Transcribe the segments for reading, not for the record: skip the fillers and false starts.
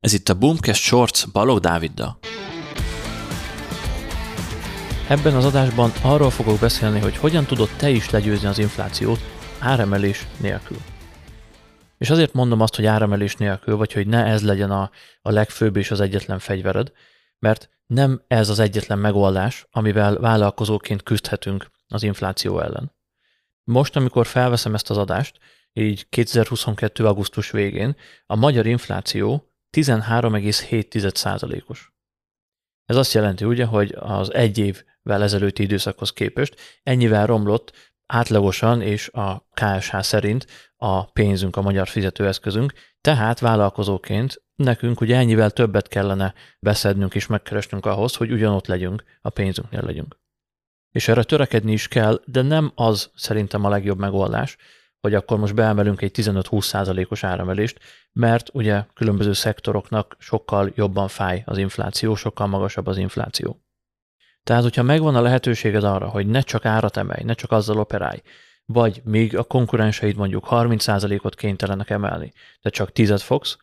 Ez itt a Boomcast Shorts Balogh Dáviddal. Ebben az adásban arról fogok beszélni, hogy hogyan tudod te is legyőzni az inflációt áremelés nélkül. És azért mondom azt, hogy áremelés nélkül, vagy hogy ne ez legyen a legfőbb és az egyetlen fegyvered, mert nem ez az egyetlen megoldás, amivel vállalkozóként küzdhetünk az infláció ellen. Most, amikor felveszem ezt az adást, így 2022. augusztus végén, a magyar infláció 13,7%-os. Ez azt jelenti ugye, hogy az egy évvel ezelőtti időszakhoz képest ennyivel romlott átlagosan és a KSH szerint a pénzünk, a magyar fizetőeszközünk, tehát vállalkozóként nekünk ugye ennyivel többet kellene beszednünk és megkeresnünk ahhoz, hogy ugyanott legyünk, a pénzünknél legyünk. És erre törekedni is kell, de nem az szerintem a legjobb megoldás, hogy akkor most beemelünk egy 15-20%-os áremelést, mert ugye különböző szektoroknak sokkal jobban fáj az infláció, sokkal magasabb az infláció. Tehát, hogyha megvan a lehetőséged arra, hogy ne csak árat emelj, ne csak azzal operálj, vagy még a konkurenseid mondjuk 30%-ot kénytelenek emelni, de csak 10-et fogsz,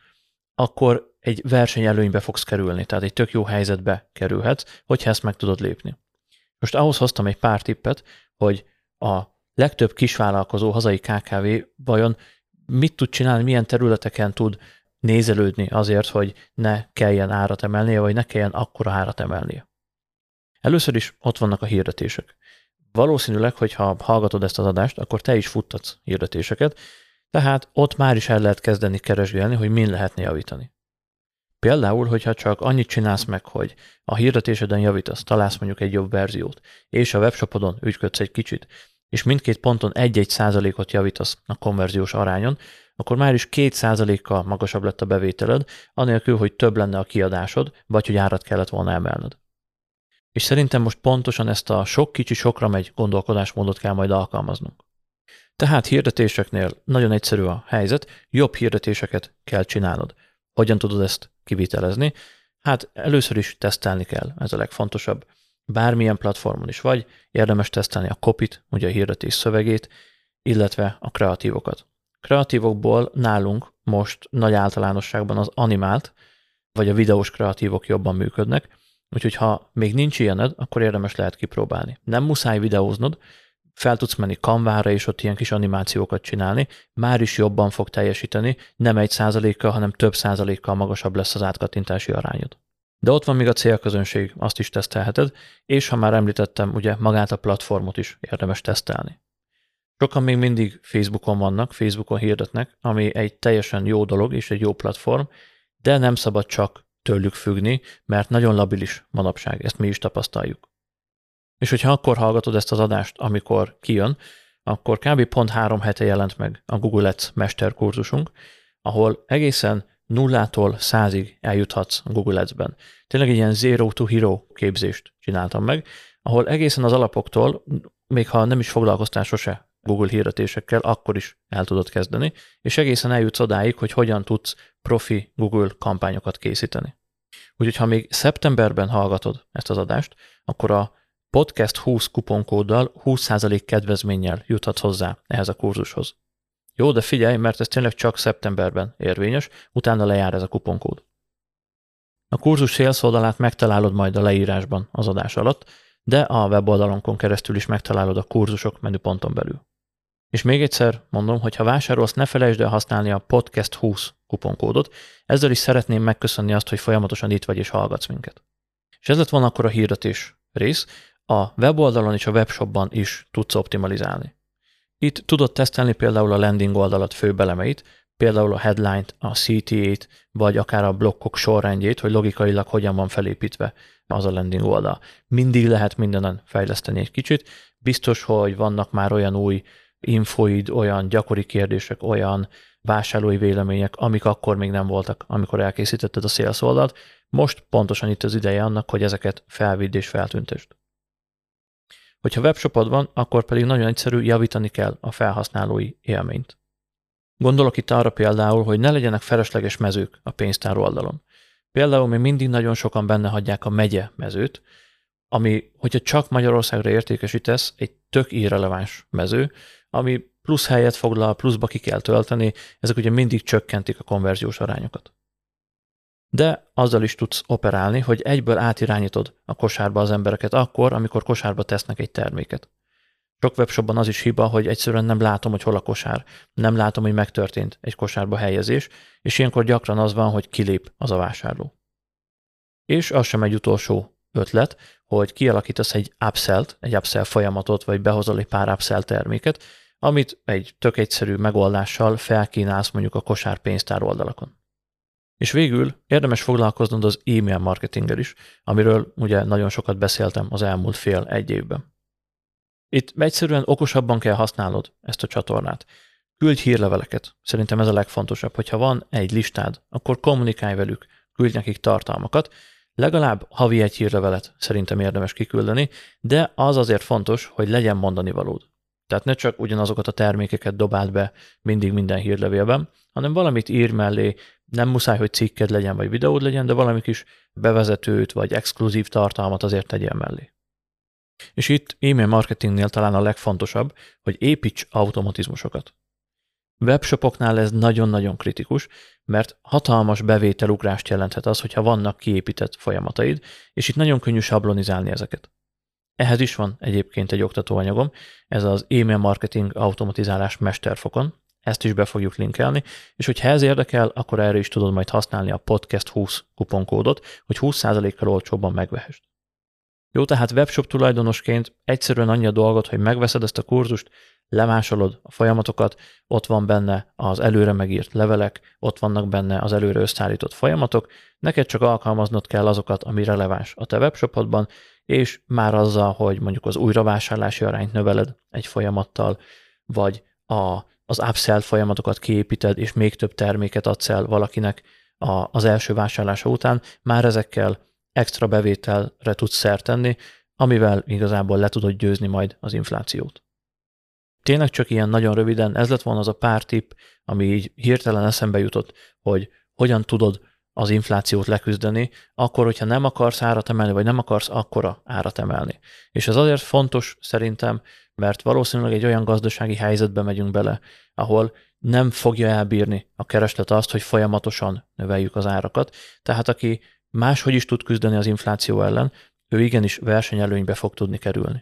akkor egy versenyelőnybe fogsz kerülni, tehát egy tök jó helyzetbe kerülhetsz, hogyha ezt meg tudod lépni. Most ahhoz hoztam egy pár tippet, hogy a legtöbb kisvállalkozó, hazai KKV vajon mit tud csinálni, milyen területeken tud nézelődni azért, hogy ne kelljen árat emelnie, vagy ne kelljen akkora árat emelnie. Először is ott vannak a hirdetések. Valószínűleg, hogyha hallgatod ezt az adást, akkor te is futtatsz hirdetéseket, tehát ott már is el lehet kezdeni keresgélni, hogy min lehetne javítani. Például, hogyha csak annyit csinálsz meg, hogy a hirdetéseden javítasz, találsz mondjuk egy jobb verziót, és a webshopodon ügyködsz egy kicsit, és mindkét ponton 1-1%-ot javítasz a konverziós arányon, akkor már is 2%-kal magasabb lett a bevételed, anélkül, hogy több lenne a kiadásod, vagy hogy árat kellett volna emelned. És szerintem most pontosan ezt a sok kicsi sokra megy gondolkodásmódot kell majd alkalmaznunk. Tehát hirdetéseknél nagyon egyszerű a helyzet, jobb hirdetéseket kell csinálnod. Hogyan tudod ezt kivitelezni? Hát először is tesztelni kell, ez a legfontosabb. Bármilyen platformon is vagy, érdemes tesztelni a copyt, ugye a hirdetés szövegét, illetve a kreatívokat. Kreatívokból nálunk most nagy általánosságban az animált, vagy a videós kreatívok jobban működnek, úgyhogy ha még nincs ilyened, akkor érdemes lehet kipróbálni. Nem muszáj videóznod, fel tudsz menni Canvára és ott ilyen kis animációkat csinálni, már is jobban fog teljesíteni, nem 1%-kal, hanem több százalékkal magasabb lesz az átkattintási arányod. De ott van még a célközönség, azt is tesztelheted, és ha már említettem, ugye magát a platformot is érdemes tesztelni. Sokan még mindig Facebookon vannak, Facebookon hirdetnek, ami egy teljesen jó dolog és egy jó platform, de nem szabad csak tőlük függni, mert nagyon labilis manapság, ezt mi is tapasztaljuk. És hogyha akkor hallgatod ezt az adást, amikor kijön, akkor kb. Pont 3 hete jelent meg a Google Ads mesterkurzusunk, ahol egészen 0-tól 100-ig eljuthatsz a Google Ads-ben. Tényleg egy ilyen Zero to Hero képzést csináltam meg, ahol egészen az alapoktól, még ha nem is foglalkoztál sose Google hirdetésekkel, akkor is el tudod kezdeni, és egészen eljutsz odáig, hogy hogyan tudsz profi Google kampányokat készíteni. Úgyhogy ha még szeptemberben hallgatod ezt az adást, akkor a podcast 20 kuponkóddal 20% kedvezménnyel juthatsz hozzá ehhez a kurzushoz. Jó, de figyelj, mert ez tényleg csak szeptemberben érvényes, utána lejár ez a kuponkód. A kurzus sales oldalát megtalálod majd a leírásban az adás alatt, de a weboldalunkon keresztül is megtalálod a kurzusok menüponton belül. És még egyszer mondom, hogy ha vásárolsz, ne felejtsd el használni a podcast 20 kuponkódot, ezzel is szeretném megköszönni azt, hogy folyamatosan itt vagy és hallgatsz minket. És ez lett volna akkor a hirdetés rész, a weboldalon és a webshopban is tudsz optimalizálni. Itt tudod tesztelni például a landing oldalat főbb elemeit, például a headline-t, a CTA-t, vagy akár a blokkok sorrendjét, hogy logikailag hogyan van felépítve az a landing oldal. Mindig lehet mindenen fejleszteni egy kicsit. Biztos, hogy vannak már olyan új infoid, olyan gyakori kérdések, olyan vásárlói vélemények, amik akkor még nem voltak, amikor elkészítetted a sales oldalt. Most pontosan itt az ideje annak, hogy ezeket felvidd és feltüntesd. Hogyha webshopod van, akkor pedig nagyon egyszerű, javítani kell a felhasználói élményt. Gondolok itt arra például, hogy ne legyenek felesleges mezők a pénztár oldalon. Például még mindig nagyon sokan benne hagyják a megye mezőt, ami, hogyha csak Magyarországra értékesítesz, egy tök irreleváns mező, ami plusz helyet foglal, pluszba ki kell tölteni, ezek ugye mindig csökkentik a konverziós arányokat. De azzal is tudsz operálni, hogy egyből átirányítod a kosárba az embereket akkor, amikor kosárba tesznek egy terméket. Sok webshopban az is hiba, hogy egyszerűen nem látom, hogy hol a kosár. Nem látom, hogy megtörtént egy kosárba helyezés, és ilyenkor gyakran az van, hogy kilép az a vásárló. És az sem egy utolsó ötlet, hogy kialakítasz egy upsell folyamatot, vagy behozol egy pár upsell terméket, amit egy tök egyszerű megoldással felkínálsz mondjuk a kosárpénztár oldalakon. És végül érdemes foglalkoznod az e-mail marketinggel is, amiről ugye nagyon sokat beszéltem az elmúlt fél-egy évben. Itt egyszerűen okosabban kell használnod ezt a csatornát. Küldj hírleveleket. Szerintem ez a legfontosabb, hogyha van egy listád, akkor kommunikálj velük, küldj nekik tartalmakat. Legalább havi egy hírlevelet szerintem érdemes kiküldeni, de az azért fontos, hogy legyen mondani valód. Tehát ne csak ugyanazokat a termékeket dobáld be mindig minden hírlevélben, hanem valamit írj mellé, nem muszáj, hogy cikked legyen, vagy videód legyen, de valami kis bevezetőt, vagy exkluzív tartalmat azért tegyél mellé. És itt e-mail marketingnél talán a legfontosabb, hogy építs automatizmusokat. Webshopoknál ez nagyon-nagyon kritikus, mert hatalmas bevételugrást jelenthet az, hogyha vannak kiépített folyamataid, és itt nagyon könnyű sablonizálni ezeket. Ehhez is van egyébként egy oktatóanyagom, ez az e-mail marketing automatizálás mesterfokon, ezt is be fogjuk linkelni, és hogyha ez érdekel, akkor erre is tudod majd használni a podcast20 kuponkódot, hogy 20%-kal olcsóbban megvehessd. Jó, tehát webshop tulajdonosként egyszerűen annyi a dolgot, hogy megveszed ezt a kurzust, lemásolod a folyamatokat, ott van benne az előre megírt levelek, ott vannak benne az előre összeállított folyamatok, neked csak alkalmaznod kell azokat, ami releváns a te webshopodban, és már azzal, hogy mondjuk az újravásárlási arányt növeled egy folyamattal, vagy az upsell folyamatokat kiépíted, és még több terméket adsz el valakinek az első vásárlása után, már ezekkel extra bevételre tudsz szert tenni, amivel igazából le tudod győzni majd az inflációt. Tényleg csak ilyen nagyon röviden, ez lett volna az a pár tipp, ami így hirtelen eszembe jutott, hogy hogyan tudod az inflációt leküzdeni, akkor, hogyha nem akarsz árat emelni, vagy nem akarsz akkora árat emelni. És ez azért fontos szerintem, mert valószínűleg egy olyan gazdasági helyzetbe megyünk bele, ahol nem fogja elbírni a kereslet azt, hogy folyamatosan növeljük az árakat. Tehát aki máshogy is tud küzdeni az infláció ellen, ő igenis versenyelőnybe fog tudni kerülni.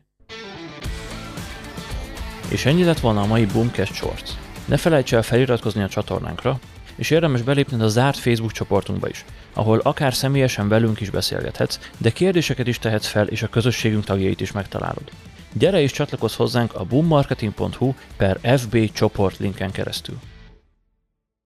És ennyi lett volna a mai Boomcast Shorts. Ne felejts el feliratkozni a csatornánkra, és érdemes belépned a zárt Facebook csoportunkba is, ahol akár személyesen velünk is beszélgethetsz, de kérdéseket is tehetsz fel, és a közösségünk tagjait is megtalálod. Gyere és csatlakozz hozzánk a boommarketing.hu/FB csoport linken keresztül.